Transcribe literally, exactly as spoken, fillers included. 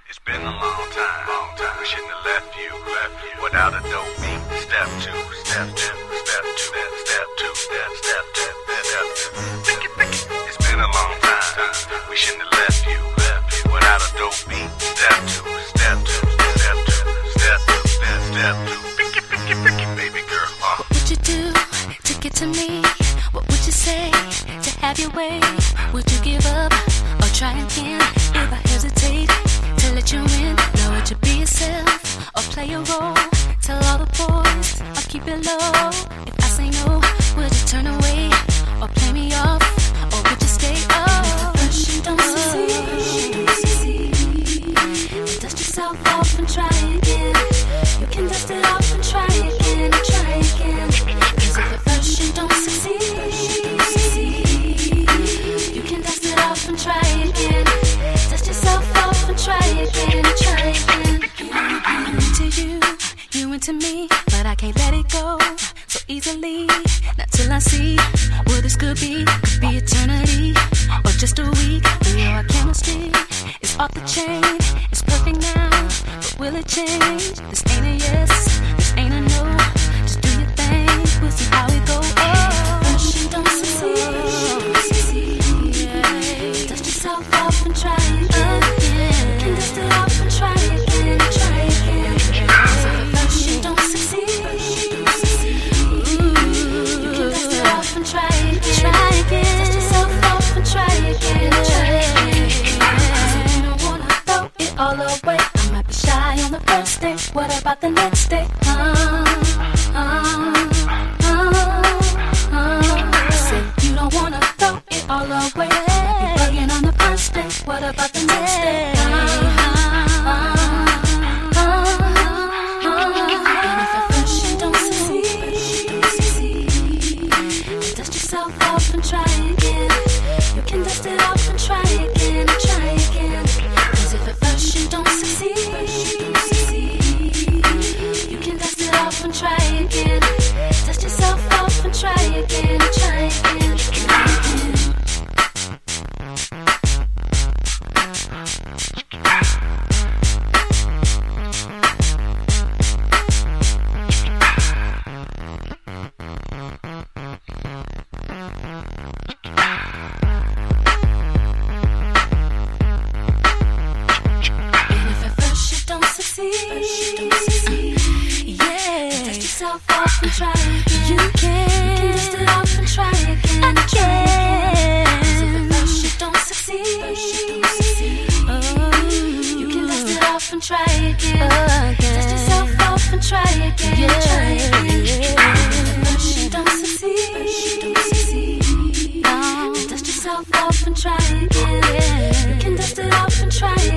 It's been a long time, long time. We shouldn't have left you, left you without a dope beat. Step two, step two, step two, step two, step, step, step, step, step. Pick it, pick it. It's been a long time. We shouldn't have left you, left you without a dope beat. Step two, step two, step two, step two, step, step two. Pick it, pick it, pick it, baby girl. Uh. What would you do to get to me? What would you say to have your way? Would you give up or try again if I hesitate to let you in? Now would you be yourself or play a role? Tell all the boys I'll keep it low. If I say no, would you turn away or play me off? Or would you stay up? If first you don't succeed, dust yourself off and try again. You can dust it off and try again, try again. Cause if at first you don't succeed, you can dust it off and try again. Dust yourself off and try again, try again. I'm into you, you into me, but I can't let it go so easily. Not till I see what this could be. Could be eternity or just a week. We know our chemistry is off the chain. It's perfect now, but will it change? This ain't a yes, this ain't a no. Just do your thing, we'll see how it goes. Oh, first you don't succeed, yeah. Dust yourself off and try again. You can dust it off and try again, try again. So at first you don't succeed, you can dust it off and try again, try again. Dust yourself off and try again, try again. So you don't wanna throw it all away. I might be shy on the first day. What about the next day? Uh, uh, uh, uh. I said you don't wanna throw it all away. Might be bugging on the first day. What about the next day? Uh, uh, uh, uh. And if at first you don't succeed, dust yourself off and try again. You can dust it off and try again, try again. Cause if at first you don't succeed, you can dust it off and try again. Dust yourself off and try again, try again, try again. And if at first you don't succeed, yeah, dust yourself off and try again. You can dust it off and try again, try again. 'Cause if at first you don't succeed, oh, you can dust it off and try again. Dust yourself off and try again, try again. If at first you don't succeed, dust yourself off and try again. You can dust it off and try again.